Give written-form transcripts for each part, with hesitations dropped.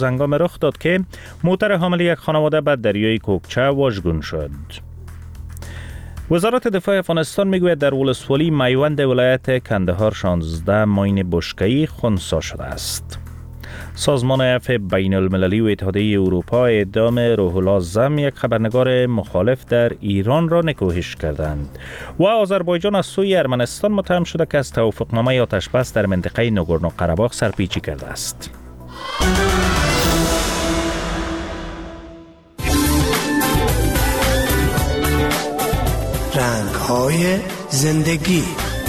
هنگام رخ داد که موتر حامل یک خانواده به دریای کوکچه واژگون شد. وزارت دفاع افغانستان میگوید در ولسوالی میوند ولایت کندهار 16 ماین بشکه‌ای خنثی شده است. سازمان عفو بین المللی و اتحادیه اروپا اعدام روح الله زم، یک خبرنگار مخالف در ایران، را نکوهش کردند و آذربایجان از سوی ارمنستان متهم شده که از توافقنامه آتش بس در منطقه ناگورنو قره‌باغ سرپیچی کرده است. رنگ‌های زندگی.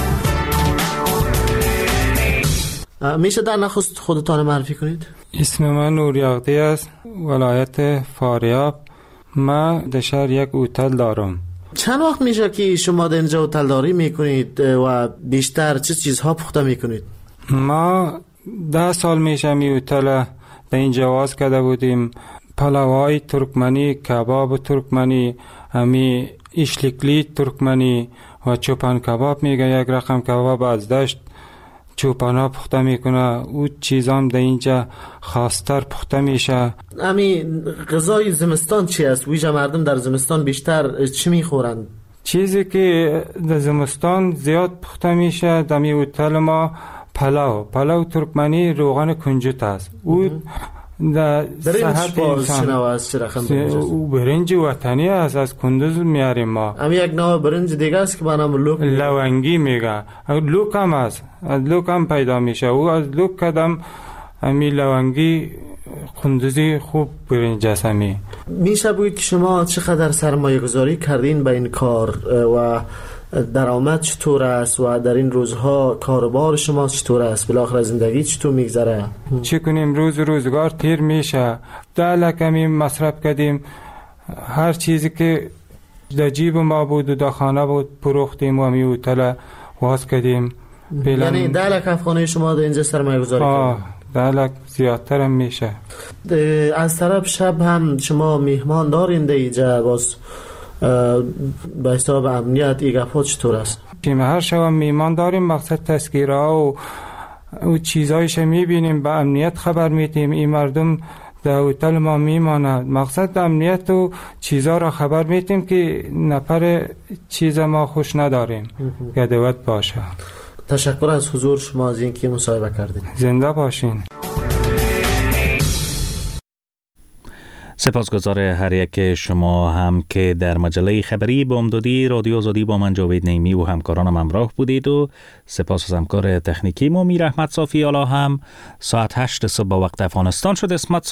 میشه در نخست خودتان معرفی کنید؟ اسم من نوریاغدی است، ولایت فاریاب. من در شهر یک هتل دارم. چند وقت میشه که شما در اینجا هتل داری میکنید و بیشتر چه چیزها پخته میکنید؟ ما 10 سال میشه می هتل در اینجا واز کرده بودیم. پلوهای ترکمنی، کباب ترکمنی، همی اشلیکلی ترکمنی و چوپان کباب میگه. یک رقم کباب از دشت چوپانا پخته میکنه. او چیزام در اینجا خاصتر پخته میشه. امی غذای زمستان چی است؟ ویژه مردم در زمستان بیشتر چی میخورند؟ چیزی که در زمستان زیاد پخته میشه در می هتل ما پلاو ترکمنی، روغن کنجد است. او در صحت انسان او برنج وطنی است، از کندوز میاریم ما. امی یک نوع برنج دیگه است که به نام لونگی میگه. لوک هم است، از لوک هم پیدا میشه. او از لوک کدم امی لونگی کندوزی خوب برنج است. امی میشه بگید که شما چقدر سرمایه گذاری کردین به این کار و درآمد چطور است و در این روزها کاروبار شما چطور است؟ بالاخره زندگی چطور میگذره؟ چی کنیم؟ روزگار تیر میشه. 10 لکمی مصرف کردیم. هر چیزی که در جیب ما بود و در خانه بود پروختیم و می هتل واز کردیم. یعنی 10 لک افغانی شما در اینجا سرمایه گذاری کردیم؟ 10 لک زیادتر هم میشه. از طرف شب هم شما میهمان دارین در اینجا؟ باز به حساب امنیت این گپ‌ها چطور است؟ هر شب میهمان داریم. مقصد تذکیره ها و چیزایش میبینیم، به امنیت خبر میدیم. این مردم در هتل ما میماند. مقصد امنیت و چیزا را خبر میدیم که نفر چیز ما خوش نداریم گدوت باشه. تشکر از حضور شما از اینکه مصاحبه کردین. زنده باشین. سپاسگزار هر یک شما هم که در مجله خبری بامدادی رادیو آزادی با من جاوید نعیمی و همکارانم همراه بودید و سپاس از همکار تکنیکی ما میر احمد صافی. حالا هم ساعت 8 صبح وقت افغانستان شد. اسمت